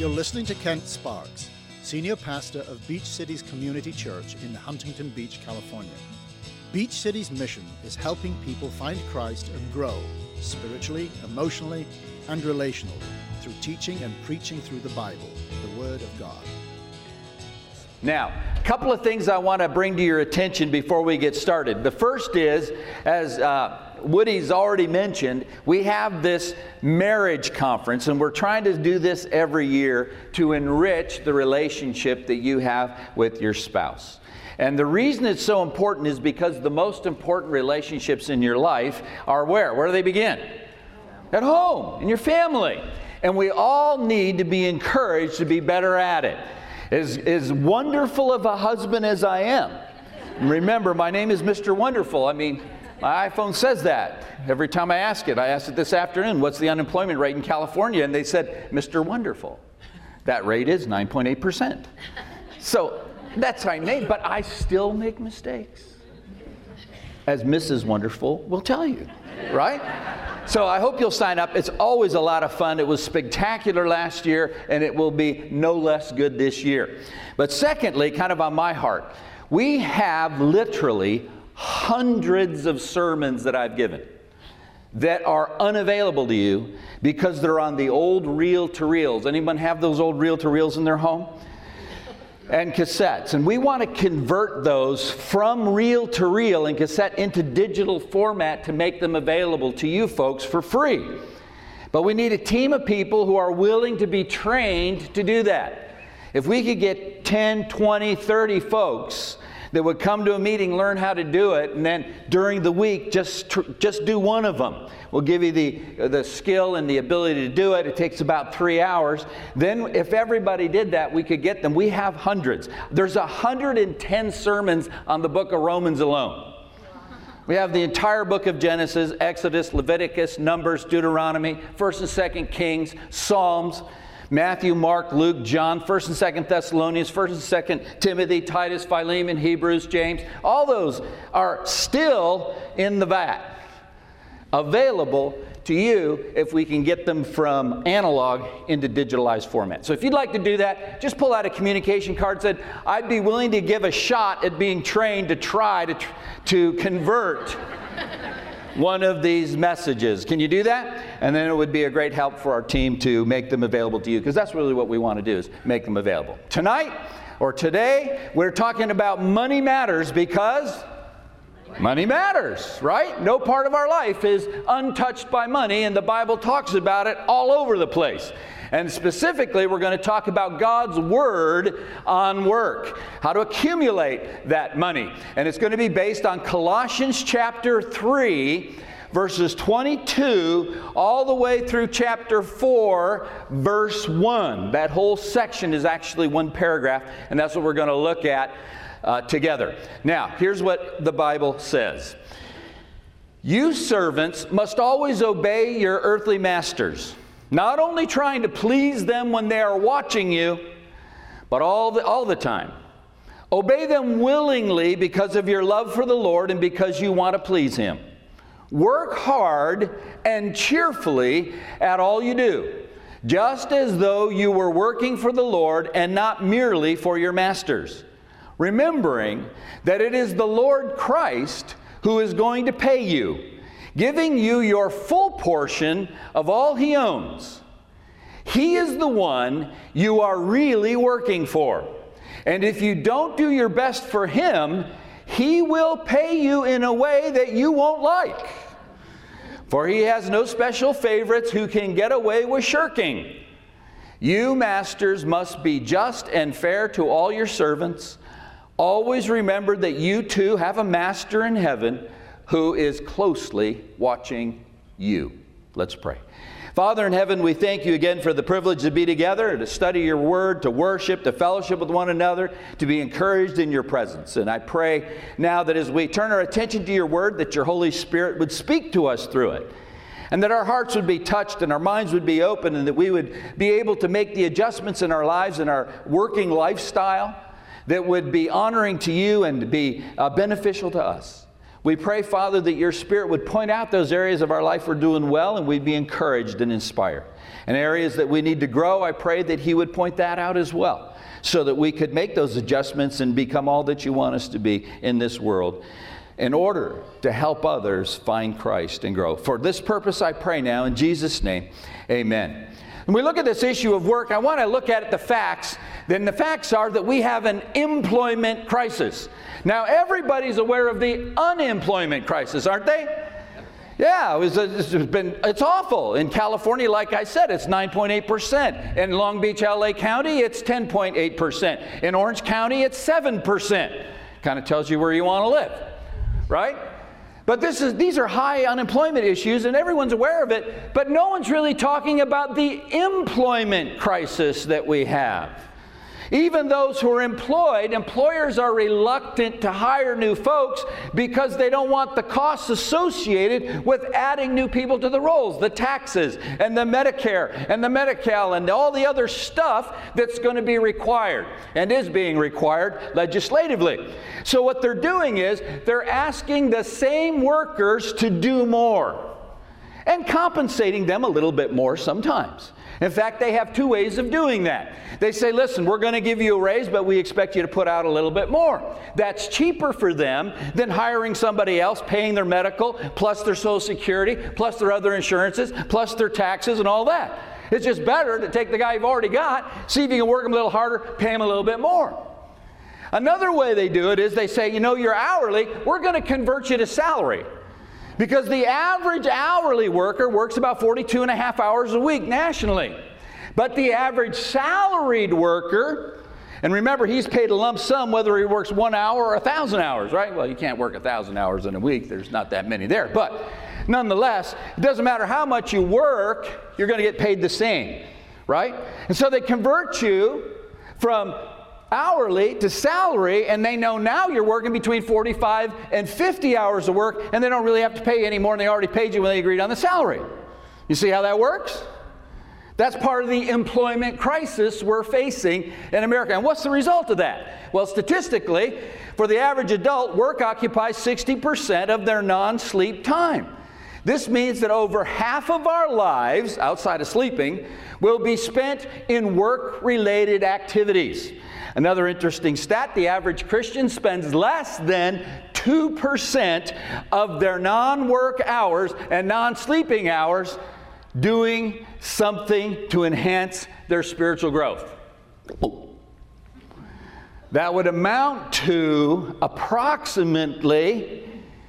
You're listening to Kent Sparks, Senior Pastor of Beach Cities Community Church in Huntington Beach, California. Beach Cities' mission is helping people find Christ and grow spiritually, emotionally, and relationally through teaching and preaching through the Bible, the Word of God. Now, a couple of things I want to bring to your attention before we get started. The first is, as Woody's already mentioned, we have this marriage conference, and we're trying to do this every year to enrich the relationship that you have with your spouse. And the reason it's so important is because the most important relationships in your life are where? Where do they begin? At home, in your family. And we all need to be encouraged to be better at it. As wonderful of a husband as I am, remember, my name is Mr. Wonderful. I mean, my iPhone says that. Every time I ask it this afternoon, what's the unemployment rate in California? And they said, Mr. Wonderful. That rate is 9.8%. So that's my name, but I still make mistakes, as Mrs. Wonderful will tell you, right? So I hope you'll sign up. It's always a lot of fun. It was spectacular last year, and it will be no less good this year. But secondly, kind of on my heart, we have literally hundreds of sermons that I've given that are unavailable to you because they're on the old reel-to-reels. Anyone have those old reel-to-reels in their home? And cassettes. And we want to convert those from reel-to-reel and cassette into digital format to make them available to you folks for free. But we need a team of people who are willing to be trained to do that. If we could get 10, 20, 30 folks that would come to a meeting, learn how to do it, and then during the week, just do one of them. We'll give you the skill and the ability to do it. It takes about 3 hours. Then if everybody did that, we could get them. We have hundreds. There's 110 sermons on the book of Romans alone. We have the entire book of Genesis, Exodus, Leviticus, Numbers, Deuteronomy, 1st and 2nd Kings, Psalms, Matthew, Mark, Luke, John, 1st and 2nd Thessalonians, 1st and 2nd Timothy, Titus, Philemon, Hebrews, James. All those are still in the vat, available to you if we can get them from analog into digitalized format. So if you'd like to do that, just pull out a communication card and say, I'd be willing to give a shot at being trained to try to convert one of these messages. Can you do that? And then it would be a great help for our team to make them available to you, because that's really what we want to do, is make them available. Tonight, or today, we're talking about money matters, because money matters, right? No part of our life is untouched by money, and the Bible talks about it all over the place. And specifically, we're going to talk about God's Word on work, how to accumulate that money. And it's going to be based on Colossians chapter 3, verses 22, all the way through chapter 4, verse 1. That whole section is actually one paragraph, and that's what we're going to look at together. Now, here's what the Bible says. You servants must always obey your earthly masters, not only trying to please them when they are watching you, but all the time. Obey them willingly because of your love for the Lord and because you want to please Him. Work hard and cheerfully at all you do, just as though you were working for the Lord and not merely for your masters, remembering that it is the Lord Christ who is going to pay you, giving you your full portion of all He owns. He is the one you are really working for. And if you don't do your best for Him, He will pay you in a way that you won't like. For He has no special favorites who can get away with shirking. You masters must be just and fair to all your servants. Always remember that you too have a master in heaven who is closely watching you. Let's pray. Father in heaven, we thank you again for the privilege to be together, to study your word, to worship, to fellowship with one another, to be encouraged in your presence. And I pray now that as we turn our attention to your word, that your Holy Spirit would speak to us through it, and that our hearts would be touched and our minds would be open, and that we would be able to make the adjustments in our lives and our working lifestyle that would be honoring to you and be beneficial to us. We pray, Father, that your Spirit would point out those areas of our life we're doing well and we'd be encouraged and inspired. And areas that we need to grow, I pray that he would point that out as well, so that we could make those adjustments and become all that you want us to be in this world in order to help others find Christ and grow. For this purpose I pray now in Jesus' name, amen. When we look at this issue of work, I want to look at the facts. Then the facts are that we have an employment crisis. Now, everybody's aware of the unemployment crisis, aren't they? Yeah, it's awful. In California, like I said, it's 9.8%. In Long Beach, LA County, it's 10.8%. In Orange County, it's 7%. Kind of tells you where you want to live, right? But these are high unemployment issues, and everyone's aware of it, but no one's really talking about the employment crisis that we have. Even those who are employed, employers are reluctant to hire new folks because they don't want the costs associated with adding new people to the rolls, the taxes and the Medicare and the Medi-Cal and all the other stuff that's going to be required and is being required legislatively. So what they're doing is they're asking the same workers to do more and compensating them a little bit more sometimes. In fact, they have two ways of doing that. They say, listen, we're going to give you a raise, but we expect you to put out a little bit more. That's cheaper for them than hiring somebody else, paying their medical, plus their Social Security, plus their other insurances, plus their taxes and all that. It's just better to take the guy you've already got, see if you can work him a little harder, pay him a little bit more. Another way they do it is they say, you know, you're hourly, we're going to convert you to salary. Because the average hourly worker works about 42 and a half hours a week nationally. But the average salaried worker, and remember, he's paid a lump sum whether he works 1 hour or 1,000 hours, right? Well, you can't work 1,000 hours in a week. There's not that many there. But nonetheless, it doesn't matter how much you work, you're going to get paid the same, right? And so they convert you from hourly to salary, and they know now you're working between 45 and 50 hours of work, and they don't really have to pay you any more than they already paid you when they agreed on the salary. You see how that works? That's part of the employment crisis we're facing in America. And what's the result of that? Well, statistically, for the average adult, work occupies 60% of their non-sleep time. This means that over half of our lives, outside of sleeping, will be spent in work-related activities. Another interesting stat, the average Christian spends less than 2% of their non-work hours and non-sleeping hours doing something to enhance their spiritual growth. That would amount to approximately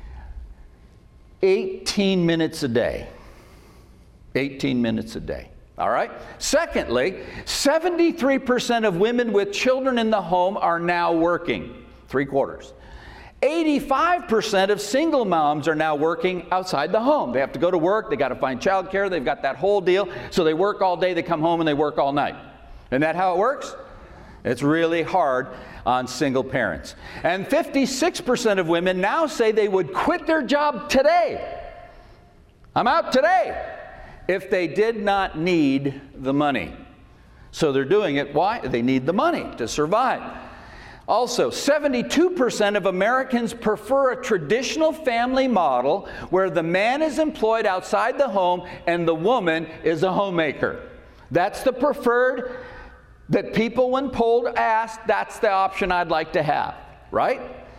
18 minutes a day. 18 minutes a day. All right? Secondly, 73% of women with children in the home are now working. 3/4. 85% of single moms are now working outside the home. They have to go to work. They got to find childcare. They've got that whole deal. So they work all day. They come home and they work all night. Isn't that how it works? It's really hard on single parents. And 56% of women now say they would quit their job today. I'm out today. If they did not need the money. So they're doing it. Why? They need the money to survive. Also, 72% of Americans prefer a traditional family model where the man is employed outside the home and the woman is a homemaker. That's the preferred that people, when polled, ask, that's the option I'd like to have, right?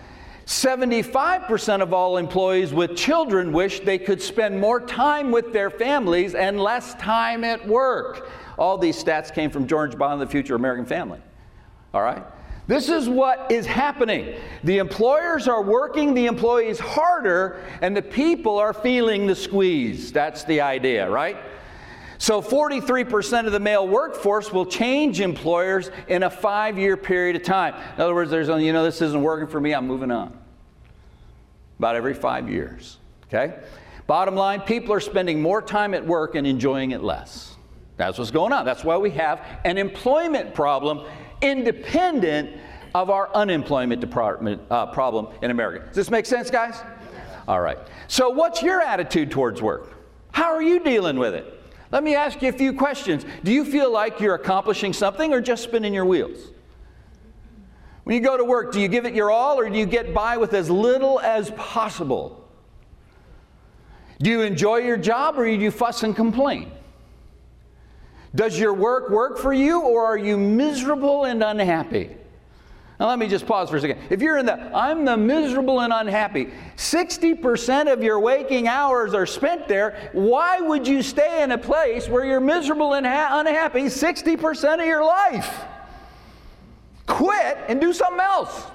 75% of all employees with children wish they could spend more time with their families and less time at work. All these stats came from George Bond, The Future American Family. All right? This is what is happening. The employers are working the employees harder, and the people are feeling the squeeze. That's the idea, right? So 43% of the male workforce will change employers in a 5-year period of time. In other words, there's only, this isn't working for me, I'm moving on. About every 5 years, okay? Bottom line, people are spending more time at work and enjoying it less. That's what's going on. That's why we have an employment problem independent of our unemployment problem in America. Does this make sense, guys? All right. So what's your attitude towards work? How are you dealing with it? Let me ask you a few questions. Do you feel like you're accomplishing something or just spinning your wheels? When you go to work, do you give it your all or do you get by with as little as possible? Do you enjoy your job or do you fuss and complain? Does your work work for you or are you miserable and unhappy? Now let me just pause for a second. If you're in I'm the miserable and unhappy, 60% of your waking hours are spent there. Why would you stay in a place where you're miserable and unhappy 60% of your life? Quit and do something else.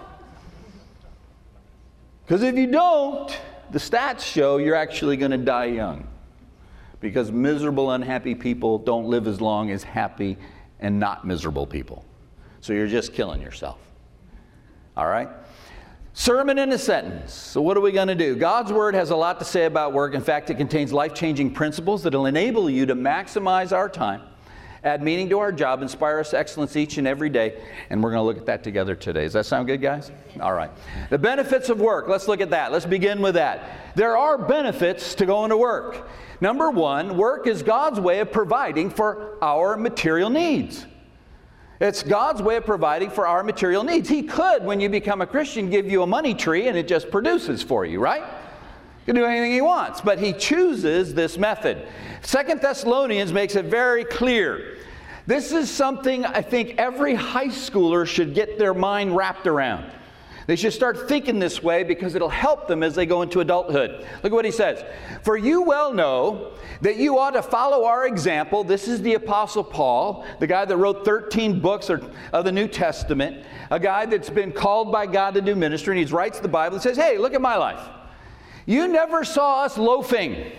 Because if you don't, the stats show you're actually going to die young. Because miserable, unhappy people don't live as long as happy and not miserable people. So you're just killing yourself. All right? Sermon in a sentence. So what are we going to do? God's Word has a lot to say about work. In fact, it contains life-changing principles that will enable you to maximize our time, add meaning to our job, inspire us to excellence each and every day. And we're going to look at that together today. Does that sound good, guys? All right. The benefits of work. Let's look at that. Let's begin with that. There are benefits to going to work. Number one, work is God's way of providing for our material needs. It's God's way of providing for our material needs. He could, when you become a Christian, give you a money tree and it just produces for you, right? He can do anything he wants, but he chooses this method. 2 Thessalonians makes it very clear. This is something I think every high schooler should get their mind wrapped around. They should start thinking this way because it'll help them as they go into adulthood. Look at what he says. For you well know that you ought to follow our example. This is the Apostle Paul, the guy that wrote 13 books of the New Testament, a guy that's been called by God to do ministry, and he writes the Bible and says, hey, look at my life. You never saw us loafing.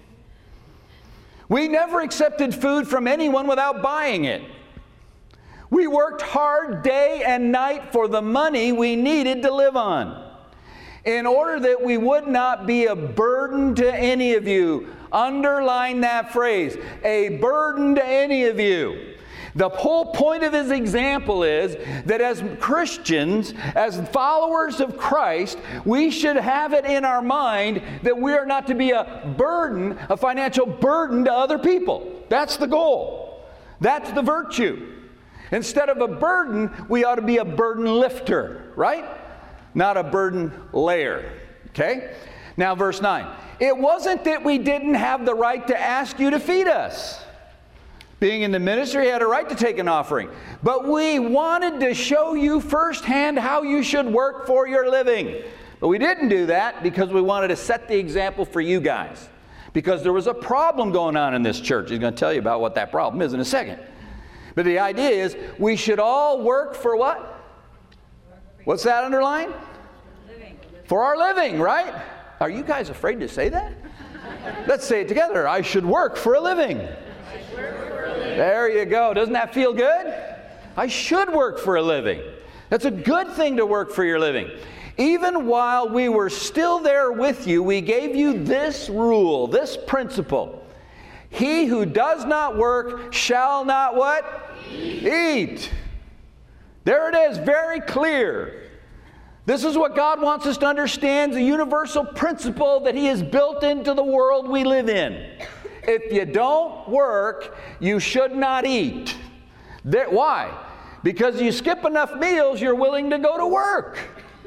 We never accepted food from anyone without buying it. We worked hard day and night for the money we needed to live on, in order that we would not be a burden to any of you. Underline that phrase, a burden to any of you. The whole point of his example is that as Christians, as followers of Christ, we should have it in our mind that we are not to be a burden, a financial burden to other people. That's the goal. That's the virtue. Instead of a burden, we ought to be a burden lifter, right? Not a burden layer, okay? Now, verse 9. It wasn't that we didn't have the right to ask you to feed us. Being in the ministry, he had a right to take an offering. But we wanted to show you firsthand how you should work for your living. But we didn't do that because we wanted to set the example for you guys. Because there was a problem going on in this church. He's going to tell you about what that problem is in a second. But the idea is we should all work for what? What's that underline? Living. For our living, right? Are you guys afraid to say that? Let's say it together. I should work for a living. There you go. Doesn't that feel good? I should work for a living. That's a good thing to work for your living. Even while we were still there with you, we gave you this rule, this principle. He who does not work shall not what? Eat. There it is, very clear. This is what God wants us to understand, the universal principle that He has built into the world we live in. If you don't work, you should not eat. Why? Because you skip enough meals, you're willing to go to work.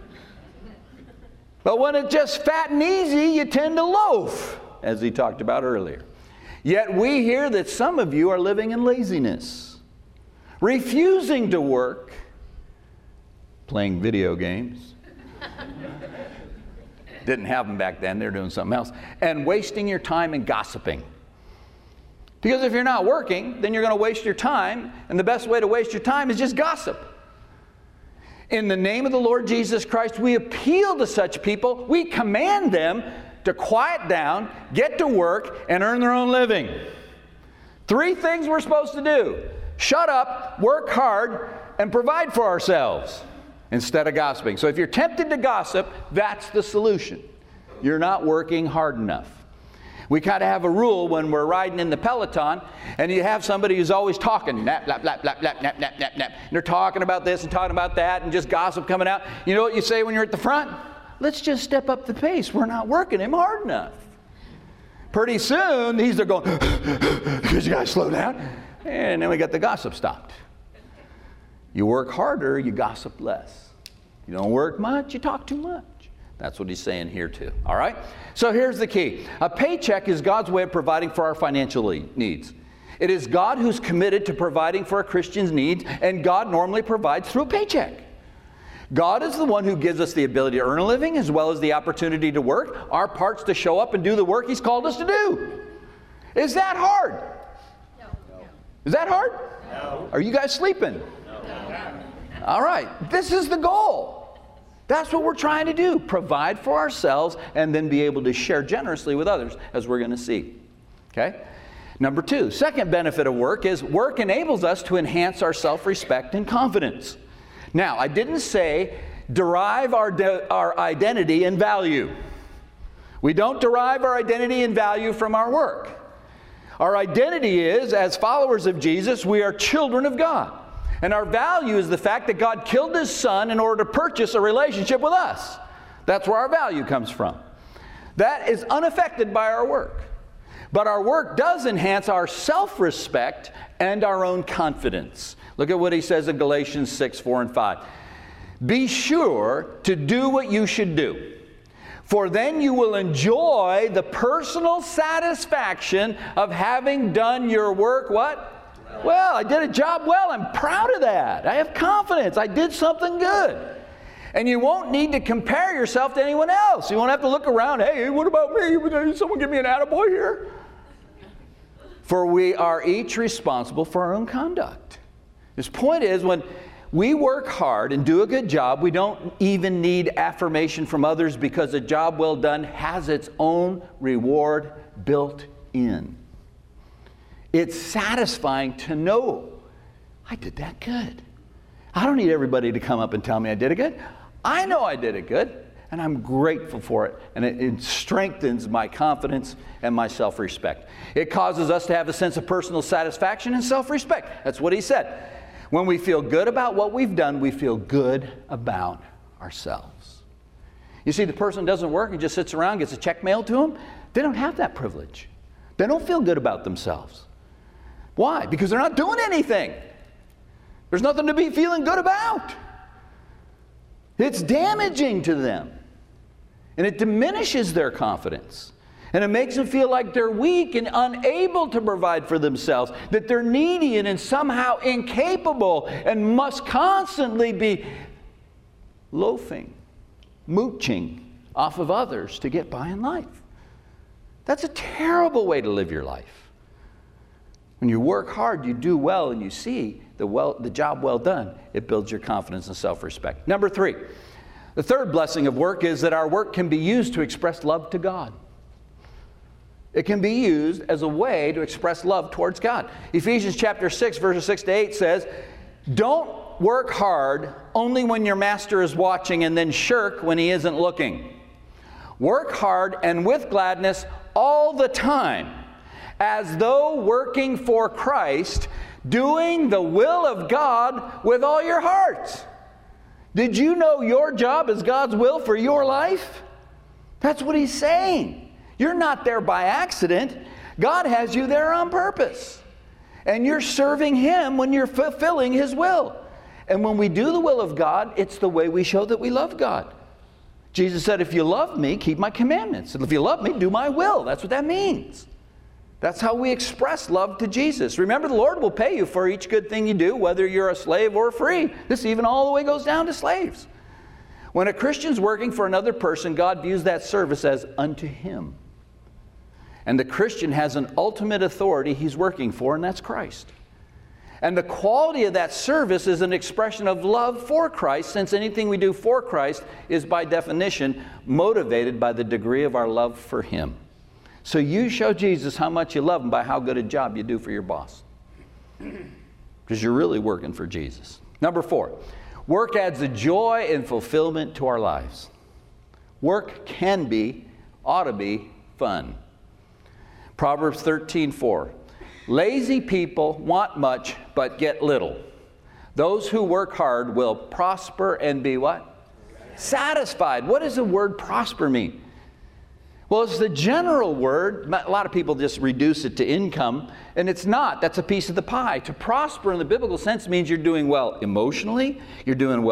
But when it's just fat and easy, you tend to loaf, as he talked about earlier. Yet we hear that some of you are living in laziness, refusing to work, playing video games. Didn't have them back then, they're doing something else. And wasting your time in gossiping. Because if you're not working, then you're going to waste your time, and the best way to waste your time is just gossip. In the name of the Lord Jesus Christ, we appeal to such people. We command them to quiet down, get to work, and earn their own living. 3 things we're supposed to do. Shut up, work hard, and provide for ourselves instead of gossiping. So if you're tempted to gossip, that's the solution. You're not working hard enough. We kind of have a rule when we're riding in the Peloton, and you have somebody who's always talking, nap, nap, nap, nap, nap, nap, nap, nap, nap. And they're talking about this and talking about that, and just gossip coming out. You know what you say when you're at the front? Let's just step up the pace. We're not working him hard enough. Pretty soon, he's there going, because you guys slow down. And then we got the gossip stopped. You work harder, you gossip less. You don't work much, you talk too much. That's what he's saying here too, all right? So here's the key. A paycheck is God's way of providing for our financial needs. It is God who's committed to providing for a Christian's needs, and God normally provides through a paycheck. God is the one who gives us the ability to earn a living as well as the opportunity to work. Our part's to show up and do the work he's called us to do. Is that hard? No. Is that hard? No. Are you guys sleeping? No. All right. This is the goal. That's what we're trying to do. Provide for ourselves and then be able to share generously with others, as we're going to see. Okay? Number 2, second benefit of work is work enables us to enhance our self-respect and confidence. Now, I didn't say derive our identity and value. We don't derive our identity and value from our work. Our identity is, as followers of Jesus, we are children of God. And our value is the fact that God killed His Son in order to purchase a relationship with us. That's where our value comes from. That is unaffected by our work. But our work does enhance our self-respect and our own confidence. Look at what he says in Galatians 6, 4 and 5. Be sure to do what you should do, for then you will enjoy the personal satisfaction of having done your work, what? Well, I did a job well. I'm proud of that. I have confidence. I did something good. And you won't need to compare yourself to anyone else. You won't have to look around. Hey, what about me? Did someone give me an attaboy here? For we are each responsible for our own conduct. His point is, when we work hard and do a good job, we don't even need affirmation from others because a job well done has its own reward built in. It's satisfying to know I did that good. I don't need everybody to come up and tell me I did it good. I know I did it good, and I'm grateful for it. And it strengthens my confidence and my self-respect. It causes us to have a sense of personal satisfaction and self-respect. That's what he said. When we feel good about what we've done, we feel good about ourselves. You see, the person doesn't work and just sits around, gets a check mailed to them. They don't have that privilege. They don't feel good about themselves. Why? Because they're not doing anything. There's nothing to be feeling good about. It's damaging to them. And it diminishes their confidence. And it makes them feel like they're weak and unable to provide for themselves, that they're needy and somehow incapable and must constantly be loafing, mooching off of others to get by in life. That's a terrible way to live your life. When you work hard, you do well, and you see the job well done, it builds your confidence and self-respect. Number 3, the third blessing of work is that our work can be used to express love to God. It can be used as a way to express love towards God. Ephesians chapter 6, verses 6 to 8 says, don't work hard only when your master is watching and then shirk when he isn't looking. Work hard and with gladness all the time, as though working for Christ, doing the will of God with all your heart. Did you know your job is God's will for your life? That's what he's saying. You're not there by accident. God has you there on purpose. And you're serving him when you're fulfilling his will. And when we do the will of God, it's the way we show that we love God. Jesus said, if you love me, keep my commandments. And if you love me, do my will. That's what that means. That's how we express love to Jesus. Remember, the Lord will pay you for each good thing you do, whether you're a slave or free. This even all the way goes down to slaves. When a Christian's working for another person, God views that service as unto him. And the Christian has an ultimate authority he's working for, and that's Christ. And the quality of that service is an expression of love for Christ, since anything we do for Christ is by definition motivated by the degree of our love for him. So you show Jesus how much you love him by how good a job you do for your boss. Because you're really working for Jesus. Number 4, work adds a joy and fulfillment to our lives. Work can be, ought to be, fun. Proverbs 13:4. Lazy people want much but get little. Those who work hard will prosper and be what? Satisfied. What does the word prosper mean? Well, it's the general word. A lot of people just reduce it to income, and it's not. That's a piece of the pie. To prosper in the biblical sense means you're doing well emotionally, you're doing well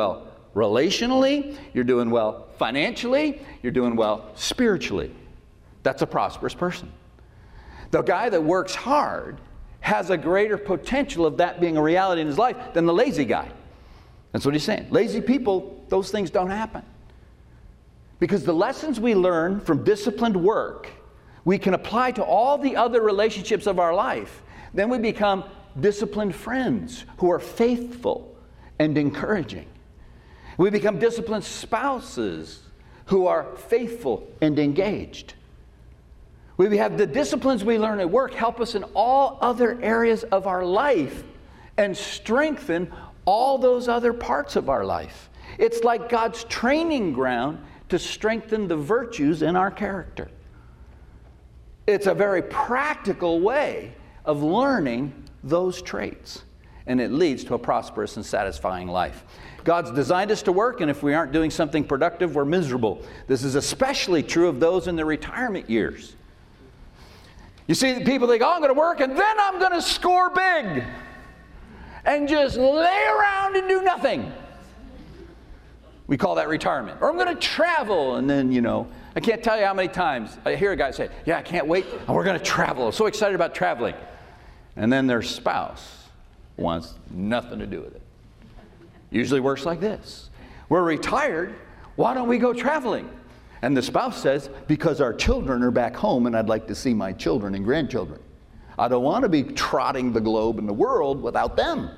relationally, you're doing well financially, you're doing well spiritually. That's a prosperous person. The guy that works hard has a greater potential of that being a reality in his life than the lazy guy. That's what he's saying. Lazy people, those things don't happen. Because the lessons we learn from disciplined work, we can apply to all the other relationships of our life. Then we become disciplined friends who are faithful and encouraging. We become disciplined spouses who are faithful and engaged. We have the disciplines we learn at work help us in all other areas of our life and strengthen all those other parts of our life. It's like God's training ground to strengthen the virtues in our character. It's a very practical way of learning those traits, and it leads to a prosperous and satisfying life. God's designed us to work, and if we aren't doing something productive, we're miserable. This is especially true of those in their retirement years. You see, the people think, oh, I'm going to work and then I'm going to score big and just lay around and do nothing. We call that retirement. Or I'm going to travel, and then, I can't tell you how many times I hear a guy say, yeah, I can't wait, and we're going to travel. I'm so excited about traveling. And then their spouse wants nothing to do with it. Usually works like this. We're retired, why don't we go traveling? And the spouse says, because our children are back home and I'd like to see my children and grandchildren. I don't want to be trotting the globe in the world without them.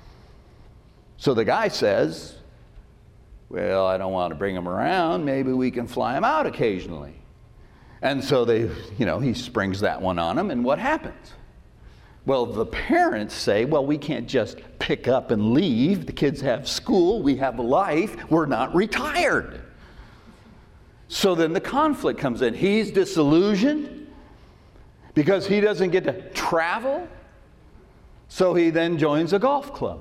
So the guy says, well, I don't want to bring them around. Maybe we can fly them out occasionally. And so he springs that one on them, and what happens? Well, the parents say, well, we can't just pick up and leave. The kids have school, we have a life, we're not retired. So then the conflict comes in. He's disillusioned because he doesn't get to travel, so he then joins a golf club.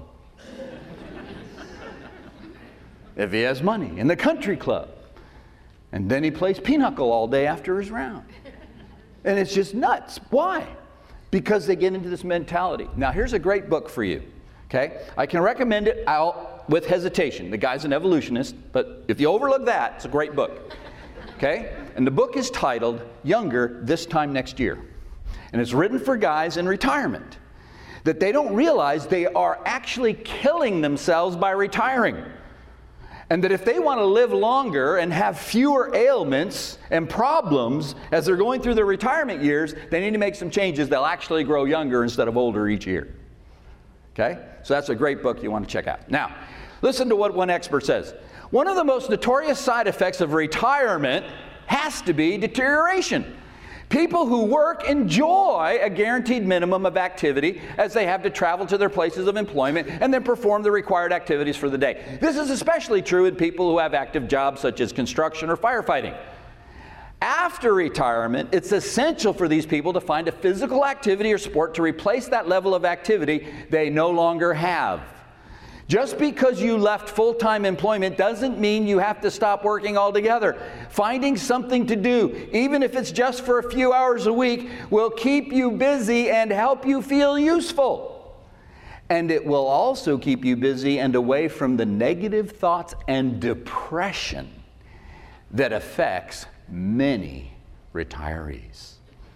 If he has money, in the country club. And then he plays pinochle all day after his round. And it's just nuts. Why? Because they get into this mentality. Now, here's a great book for you. Okay? I can recommend it out with hesitation. The guy's an evolutionist, but if you overlook that, it's a great book. Okay? And the book is titled Younger This Time Next Year. And it's written for guys in retirement. That they don't realize they are actually killing themselves by retiring. And that if they want to live longer and have fewer ailments and problems as they're going through their retirement years, they need to make some changes. They'll actually grow younger instead of older each year. Okay? So that's a great book you want to check out. Now, listen to what one expert says. One of the most notorious side effects of retirement has to be deterioration. People who work enjoy a guaranteed minimum of activity as they have to travel to their places of employment and then perform the required activities for the day. This is especially true in people who have active jobs such as construction or firefighting. After retirement, it's essential for these people to find a physical activity or sport to replace that level of activity they no longer have. Just because you left full-time employment doesn't mean you have to stop working altogether. Finding something to do, even if it's just for a few hours a week, will keep you busy and help you feel useful. And it will also keep you busy and away from the negative thoughts and depression that affects many retirees.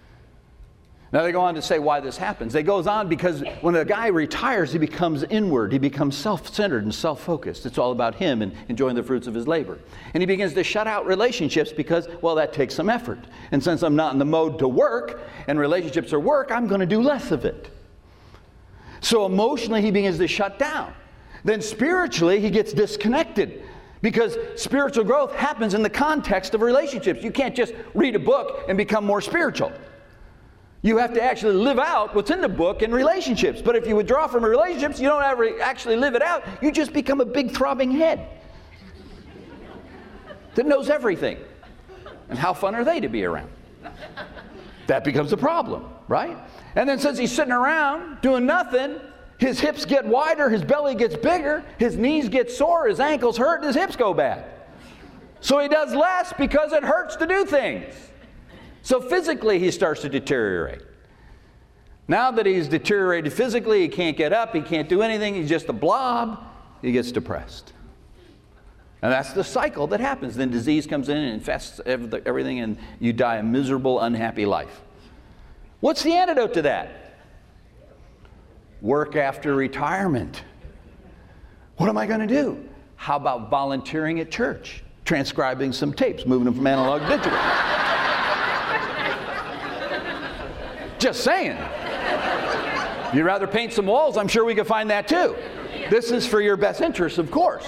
Now they go on to say why this happens. It goes on because when a guy retires, he becomes inward. He becomes self-centered and self-focused. It's all about him and enjoying the fruits of his labor. And he begins to shut out relationships because, well, that takes some effort. And since I'm not in the mode to work and relationships are work, I'm going to do less of it. So emotionally, he begins to shut down. Then spiritually, he gets disconnected. Because spiritual growth happens in the context of relationships. You can't just read a book and become more spiritual. You have to actually live out what's in the book in relationships. But if you withdraw from relationships, you don't ever actually live it out. You just become a big throbbing head that knows everything. And how fun are they to be around? That becomes a problem, right? And then since he's sitting around doing nothing, his hips get wider, his belly gets bigger, his knees get sore, his ankles hurt, and his hips go bad. So he does less because it hurts to do things. So physically, he starts to deteriorate. Now that he's deteriorated physically, he can't get up, he can't do anything, he's just a blob, he gets depressed. And that's the cycle that happens. Then disease comes in and infests everything, and you die a miserable, unhappy life. What's the antidote to that? Work after retirement. What am I going to do? How about volunteering at church? Transcribing some tapes, moving them from analog to digital. Just saying. If you'd rather paint some walls, I'm sure we could find that too. This is for your best interest, of course.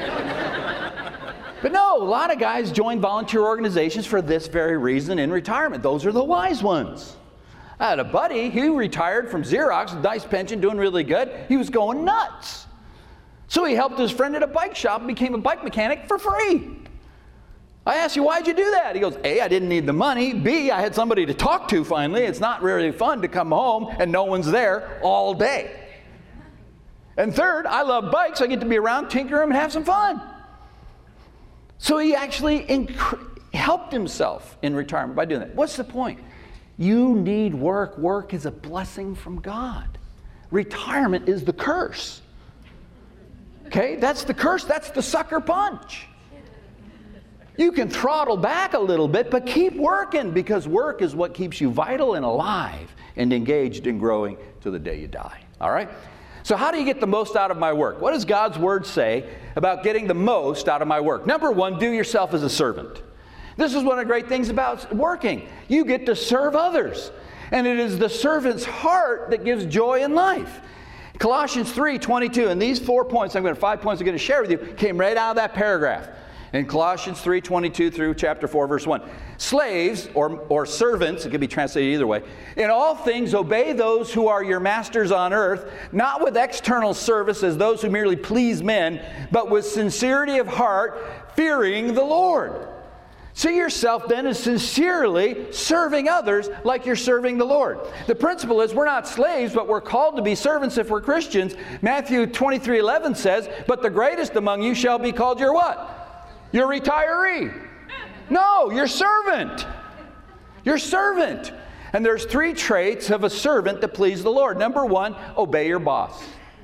But no, a lot of guys join volunteer organizations for this very reason in retirement. Those are the wise ones. I had a buddy, he retired from Xerox, nice pension, doing really good. He was going nuts. So he helped his friend at a bike shop and became a bike mechanic for free. I asked you, why'd you do that? He goes, A, I didn't need the money. B, I had somebody to talk to finally. It's not really fun to come home and no one's there all day. And third, I love bikes. I get to be around, tinker them, and have some fun. So he actually helped himself in retirement by doing that. What's the point? You need work. Work is a blessing from God. Retirement is the curse. Okay, that's the curse. That's the sucker punch. You can throttle back a little bit, but keep working, because work is what keeps you vital and alive and engaged and growing till the day you die. All right? So how do you get the most out of my work? What does God's Word say about getting the most out of my work? Number one, do yourself as a servant. This is one of the great things about working. You get to serve others. And it is the servant's heart that gives joy in life. Colossians 3:22, and these 5 points I'm going to share with you, came right out of that paragraph. In Colossians 3:22 through chapter 4, verse 1. Slaves, or servants, it can be translated either way, in all things obey those who are your masters on earth, not with external service as those who merely please men, but with sincerity of heart, fearing the Lord. See yourself then as sincerely serving others like you're serving the Lord. The principle is we're not slaves, but we're called to be servants if we're Christians. Matthew 23:11 says, but the greatest among you shall be called your what? Your retiree. No, your servant. Your servant. And there's 3 traits of a servant that please the Lord. Number 1, obey your boss.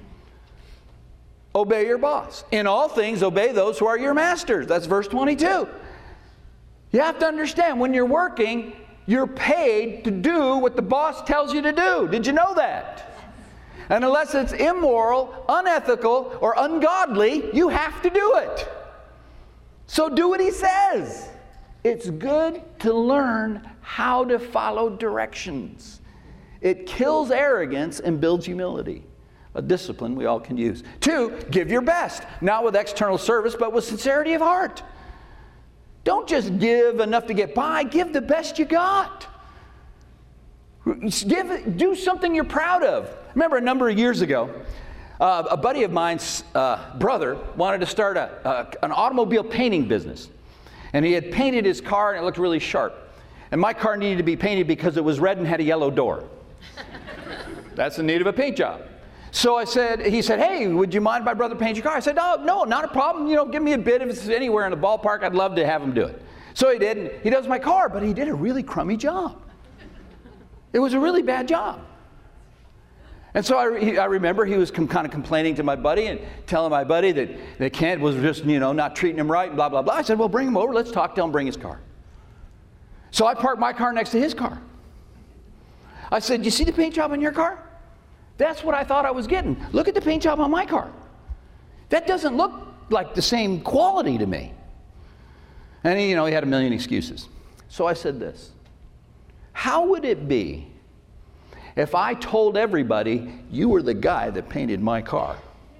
Obey your boss. In all things, obey those who are your masters. That's verse 22. You have to understand, when you're working, you're paid to do what the boss tells you to do. Did you know that? And unless it's immoral, unethical, or ungodly, you have to do it. So do what he says. It's good to learn how to follow directions. It kills arrogance and builds humility. A discipline we all can use. 2, give your best. Not with external service, but with sincerity of heart. Don't just give enough to get by. Give the best you got. Do something you're proud of. Remember a number of years ago, a buddy of mine's brother wanted to start an automobile painting business. And he had painted his car and it looked really sharp. And my car needed to be painted because it was red and had a yellow door. That's the need of a paint job. So he said, hey, would you mind if my brother paint your car? I said, no, not a problem. Give me a bid if it's anywhere in the ballpark. I'd love to have him do it. So he did. And he does my car, but he did a really crummy job. It was a really bad job. And so I remember he was kind of complaining to my buddy and telling my buddy that Kent was just, not treating him right and blah, blah, blah. I said, well, bring him over. Let's talk. Tell him bring his car. So I parked my car next to his car. I said, you see the paint job on your car? That's what I thought I was getting. Look at the paint job on my car. That doesn't look like the same quality to me. And he had a million excuses. So I said this. How would it be if I told everybody you were the guy that painted my car?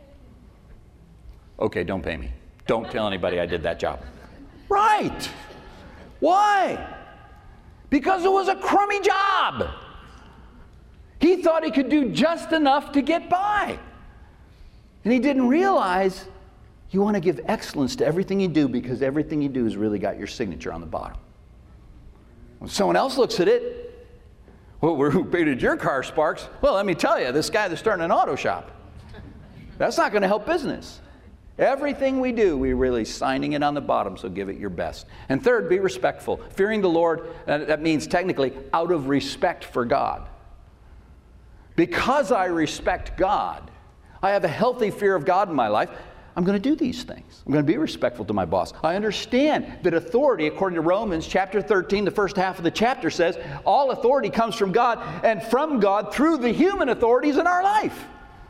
Okay, don't pay me. Don't tell anybody I did that job. Right. Why? Because it was a crummy job. He thought he could do just enough to get by. And he didn't realize you want to give excellence to everything you do, because everything you do has really got your signature on the bottom. When someone else looks at it, well, who painted your car, Sparks? Well, let me tell you, this guy that's starting an auto shop. That's not going to help business. Everything we do, we're really signing it on the bottom, so give it your best. And third, be respectful. Fearing the Lord, that means technically out of respect for God. Because I respect God, I have a healthy fear of God in my life, I'm going to do these things. I'm going to be respectful to my boss. I understand that authority, according to Romans chapter 13, the first half of the chapter says, all authority comes from God and from God through the human authorities in our life.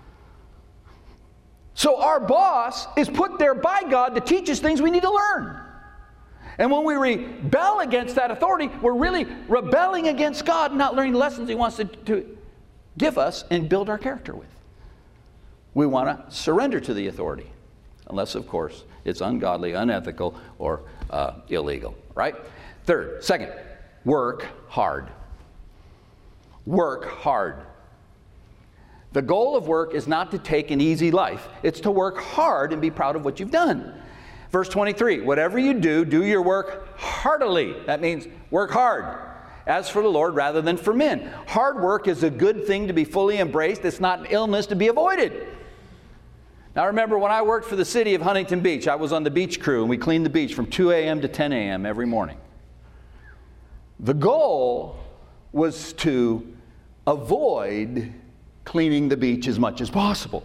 So our boss is put there by God to teach us things we need to learn. And when we rebel against that authority, we're really rebelling against God, not learning the lessons He wants to give us and build our character with. We want to surrender to the authority, unless, of course, it's ungodly, unethical, or illegal, right? Second, work hard. Work hard. The goal of work is not to take an easy life. It's to work hard and be proud of what you've done. Verse 23, whatever you do, do your work heartily. That means work hard, as for the Lord rather than for men. Hard work is a good thing to be fully embraced. It's not an illness to be avoided. Now remember, when I worked for the city of Huntington Beach, I was on the beach crew, and we cleaned the beach from 2 a.m. to 10 a.m. every morning. The goal was to avoid cleaning the beach as much as possible.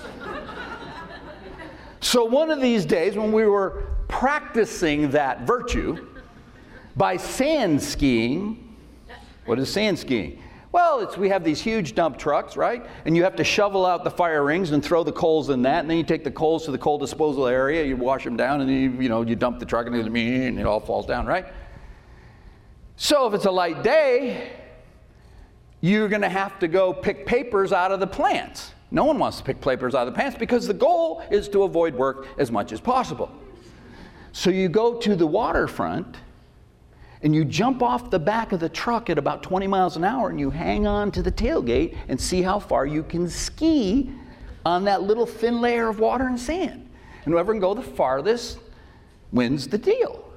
So one of these days, when we were practicing that virtue by sand skiing, what is sand skiing? Well, we have these huge dump trucks, right? And you have to shovel out the fire rings and throw the coals in that, and then you take the coals to the coal disposal area, you wash them down, and then you dump the truck, and it all falls down, right? So if it's a light day, you're going to have to go pick papers out of the plants. No one wants to pick papers out of the plants because the goal is to avoid work as much as possible. So you go to the waterfront and you jump off the back of the truck at about 20 miles an hour and you hang on to the tailgate and see how far you can ski on that little thin layer of water and sand. And whoever can go the farthest wins the deal.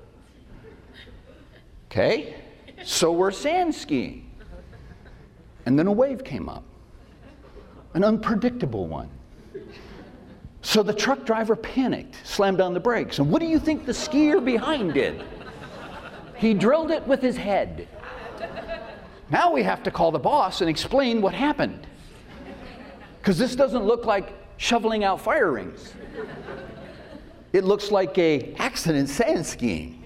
Okay? So we're sand skiing. And then a wave came up. An unpredictable one. So the truck driver panicked, slammed on the brakes. And what do you think the skier behind did? He drilled it with his head. Now we have to call the boss and explain what happened. Because this doesn't look like shoveling out fire rings. It looks like an accident sand skiing.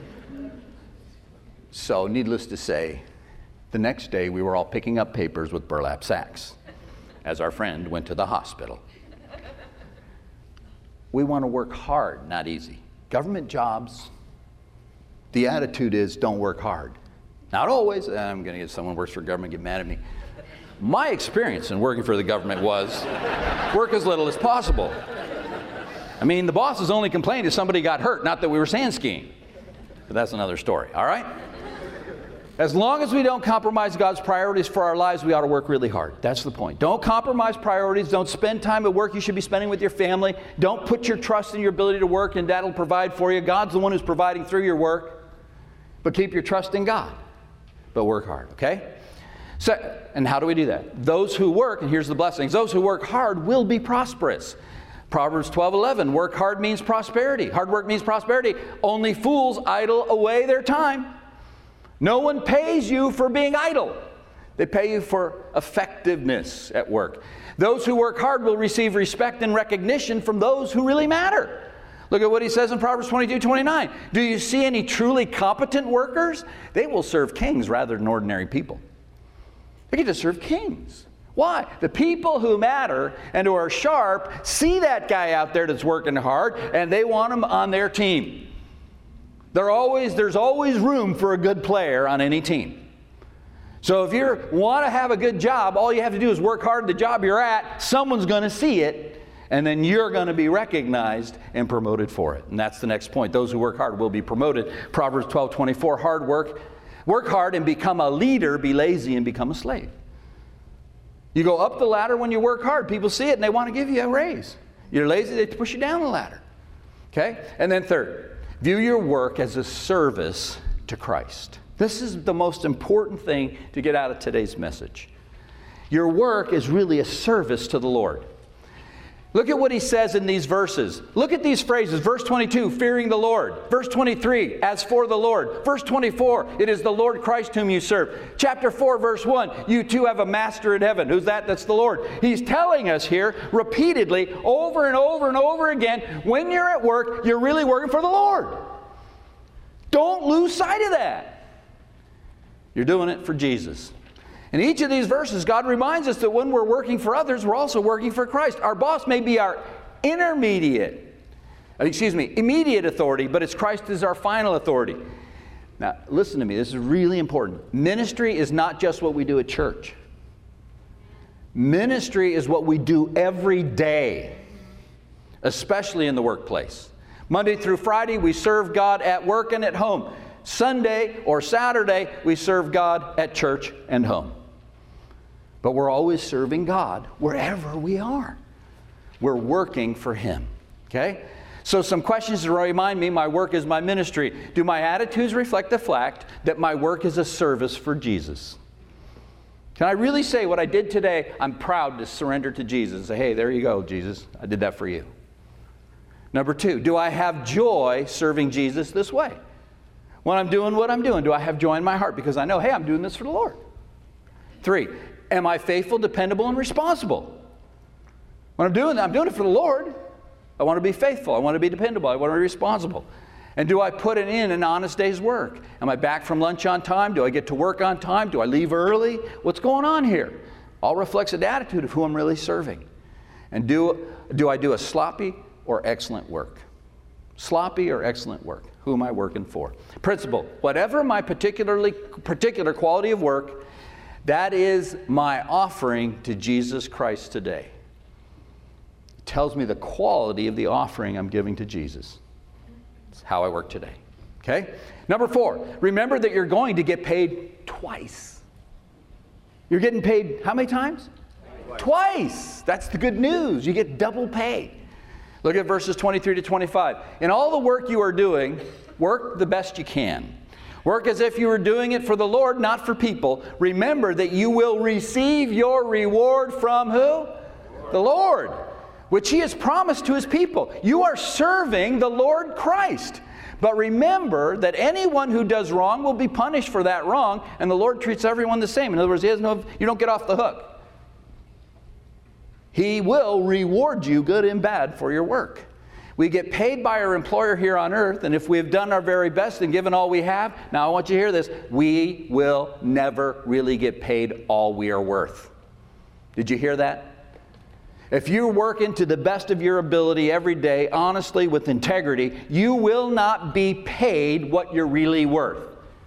So needless to say, the next day we were all picking up papers with burlap sacks as our friend went to the hospital. We want to work hard, not easy. Government jobs, the attitude is don't work hard. Not always. I'm going to get someone who works for government get mad at me. My experience in working for the government was work as little as possible. I mean, the boss's only complaint is somebody got hurt, not that we were sand skiing. But that's another story, all right? As long as we don't compromise God's priorities for our lives, we ought to work really hard. That's the point. Don't compromise priorities. Don't spend time at work you should be spending with your family. Don't put your trust in your ability to work and that'll provide for you. God's the one who's providing through your work. But keep your trust in God. But work hard, okay? So, and how do we do that? Those who work, and here's the blessings, those who work hard will be prosperous. Proverbs 12:11, work hard means prosperity. Hard work means prosperity. Only fools idle away their time. No one pays you for being idle. They pay you for effectiveness at work. Those who work hard will receive respect and recognition from those who really matter. Look at what he says in Proverbs 22:29. Do you see any truly competent workers? They will serve kings rather than ordinary people. They get to serve kings. Why? The people who matter and who are sharp see that guy out there that's working hard and they want him on their team. There's always room for a good player on any team. So if you want to have a good job, all you have to do is work hard at the job you're at. Someone's going to see it, and then you're going to be recognized and promoted for it. And that's the next point. Those who work hard will be promoted. Proverbs 12:24, work hard and become a leader, be lazy and become a slave. You go up the ladder when you work hard. People see it and they want to give you a raise. You're lazy, they push you down the ladder. Okay? And then third, view your work as a service to Christ. This is the most important thing to get out of today's message. Your work is really a service to the Lord. Look at what he says in these verses. Look at these phrases. Verse 22, fearing the Lord. Verse 23, as for the Lord. Verse 24, it is the Lord Christ whom you serve. Chapter 4, verse 1, you too have a master in heaven. Who's that? That's the Lord. He's telling us here repeatedly, over and over and over again, when you're at work, you're really working for the Lord. Don't lose sight of that. You're doing it for Jesus. In each of these verses, God reminds us that when we're working for others, we're also working for Christ. Our boss may be our immediate authority, but it's Christ is our final authority. Now, listen to me. This is really important. Ministry is not just what we do at church. Ministry is what we do every day, especially in the workplace. Monday through Friday, we serve God at work and at home. Sunday or Saturday, we serve God at church and home. But we're always serving God wherever we are. We're working for Him. Okay? So some questions to remind me, my work is my ministry. Do my attitudes reflect the fact that my work is a service for Jesus? Can I really say what I did today, I'm proud to surrender to Jesus and say, hey, there you go, Jesus. I did that for you. Number 2, do I have joy serving Jesus this way? When I'm doing what I'm doing, do I have joy in my heart? Because I know, hey, I'm doing this for the Lord. 3, am I faithful, dependable, and responsible? When I'm doing it for the Lord. I want to be faithful. I want to be dependable. I want to be responsible. And do I put in an honest day's work? Am I back from lunch on time? Do I get to work on time? Do I leave early? What's going on here? All reflects an attitude of who I'm really serving. And do I do a sloppy or excellent work? Sloppy or excellent work? Who am I working for? Principle, whatever my particular quality of work, that is my offering to Jesus Christ today. It tells me the quality of the offering I'm giving to Jesus. It's how I work today. Okay? Number 4, remember that you're going to get paid twice. You're getting paid how many times? Twice. That's the good news. You get double pay. Look at verses 23 to 25. In all the work you are doing, work the best you can. Work as if you were doing it for the Lord, not for people. Remember that you will receive your reward from who? The Lord, which He has promised to His people. You are serving the Lord Christ. But remember that anyone who does wrong will be punished for that wrong, and the Lord treats everyone the same. In other words, you don't get off the hook. He will reward you, good and bad, for your work. We get paid by our employer here on earth, and if we have done our very best and given all we have, now I want you to hear this, we will never really get paid all we are worth. Did you hear that? If you work into the best of your ability every day, honestly, with integrity, you will not be paid what you're really worth.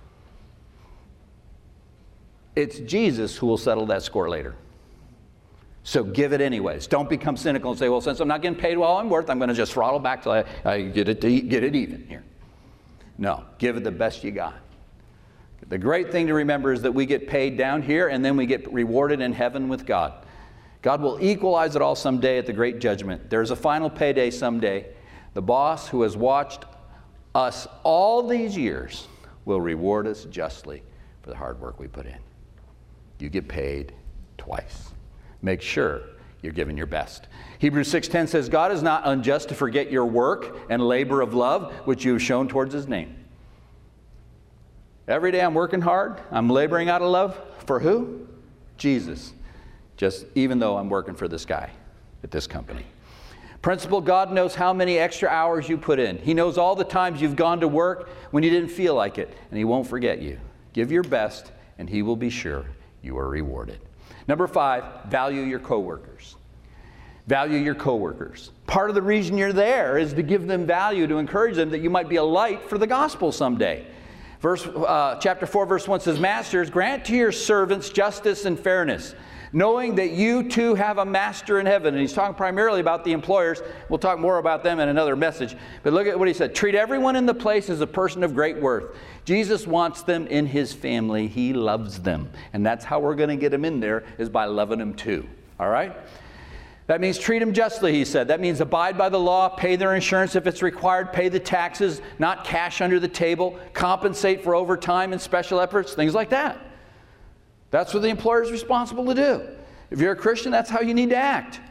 It's Jesus who will settle that score later. So give it anyways. Don't become cynical and say, well, since I'm not getting paid all I'm worth, I'm going to just throttle back till I get it even here. No, give it the best you got. The great thing to remember is that we get paid down here and then we get rewarded in heaven with God. God will equalize it all someday at the great judgment. There's a final payday someday. The boss who has watched us all these years will reward us justly for the hard work we put in. You get paid twice. Make sure you're giving your best. Hebrews 6:10 says, God is not unjust to forget your work and labor of love, which you have shown towards His name. Every day I'm working hard. I'm laboring out of love. For who? Jesus. Just even though I'm working for this guy at this company. Principle, God knows how many extra hours you put in. He knows all the times you've gone to work when you didn't feel like it, and He won't forget you. Give your best, and He will be sure you are rewarded. Number 5, value your coworkers. Value your coworkers. Part of the reason you're there is to give them value, to encourage them that you might be a light for the gospel someday. Chapter 4, verse 1 says, Masters, grant to your servants justice and fairness, knowing that you too have a master in heaven. And he's talking primarily about the employers. We'll talk more about them in another message. But look at what he said. Treat everyone in the place as a person of great worth. Jesus wants them in His family. He loves them. And that's how we're going to get them in there, is by loving them too. All right? That means treat them justly, he said. That means abide by the law, pay their insurance if it's required, pay the taxes, not cash under the table, compensate for overtime and special efforts, things like that. That's what the employer is responsible to do. If you're a Christian, that's how you need to act.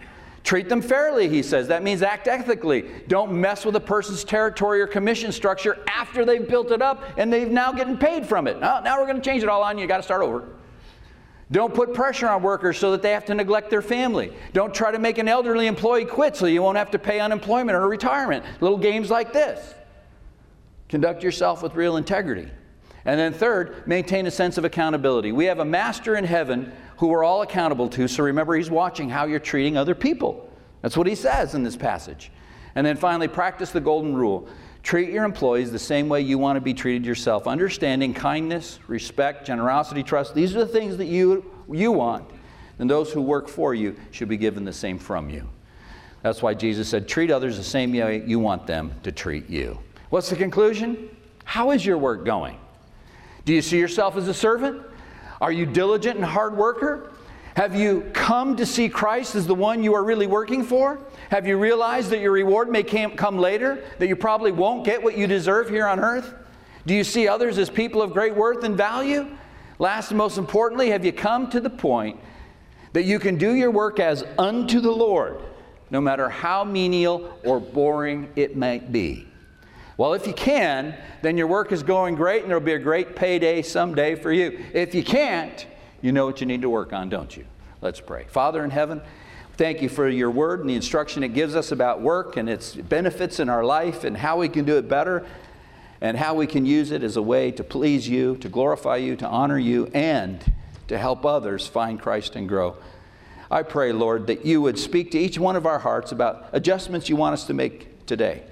Treat them fairly, he says. That means act ethically. Don't mess with a person's territory or commission structure after they've built it up and they've now getting paid from it. Oh, now we're going to change it all on you. You got to start over. Don't put pressure on workers so that they have to neglect their family. Don't try to make an elderly employee quit so you won't have to pay unemployment or retirement. Little games like this. Conduct yourself with real integrity. And then third, maintain a sense of accountability. We have a master in heaven who we're all accountable to, so remember he's watching how you're treating other people. That's what he says in this passage. And then finally, practice the golden rule. Treat your employees the same way you want to be treated yourself. Understanding, kindness, respect, generosity, trust. These are the things that you want. And those who work for you should be given the same from you. That's why Jesus said, treat others the same way you want them to treat you. What's the conclusion? How is your work going? Do you see yourself as a servant? Are you diligent and hard worker? Have you come to see Christ as the one you are really working for? Have you realized that your reward may come later, that you probably won't get what you deserve here on earth? Do you see others as people of great worth and value? Last and most importantly, have you come to the point that you can do your work as unto the Lord, no matter how menial or boring it might be? Well, if you can, then your work is going great and there will be a great payday someday for you. If you can't, you know what you need to work on, don't you? Let's pray. Father in heaven, thank you for your word and the instruction it gives us about work and its benefits in our life and how we can do it better and how we can use it as a way to please you, to glorify you, to honor you, and to help others find Christ and grow. I pray, Lord, that you would speak to each one of our hearts about adjustments you want us to make today.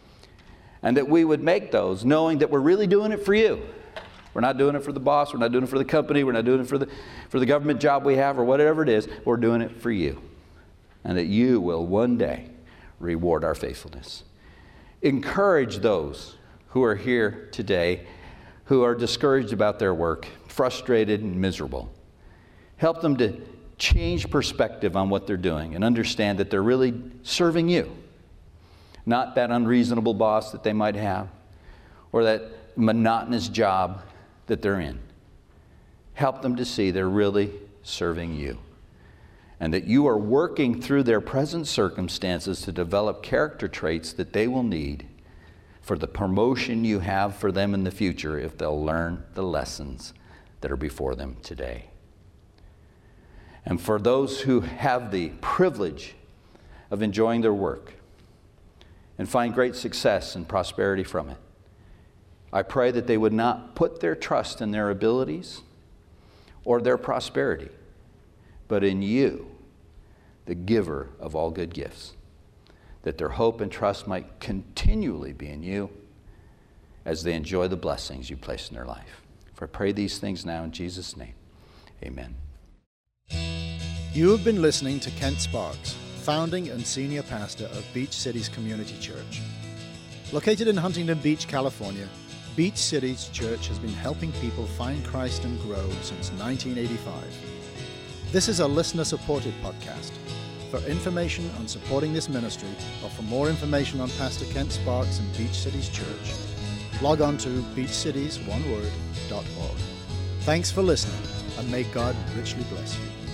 And that we would make those knowing that we're really doing it for you. We're not doing it for the boss. We're not doing it for the company. We're not doing it for the government job we have or whatever it is. We're doing it for you. And that you will one day reward our faithfulness. Encourage those who are here today who are discouraged about their work, frustrated and miserable. Help them to change perspective on what they're doing and understand that they're really serving you. Not that unreasonable boss that they might have or that monotonous job that they're in. Help them to see they're really serving you and that you are working through their present circumstances to develop character traits that they will need for the promotion you have for them in the future if they'll learn the lessons that are before them today. And for those who have the privilege of enjoying their work and find great success and prosperity from it, I pray that they would not put their trust in their abilities or their prosperity, but in you, the giver of all good gifts, that their hope and trust might continually be in you as they enjoy the blessings you place in their life. For I pray these things now in Jesus' name. Amen. You have been listening to Kent Sparks, founding and senior pastor of Beach Cities Community Church. Located in Huntington Beach, California, Beach Cities Church has been helping people find Christ and grow since 1985. This is a listener-supported podcast. For information on supporting this ministry, or for more information on Pastor Kent Sparks and Beach Cities Church, log on to beachcitiesoneword.org. Thanks for listening, and may God richly bless you.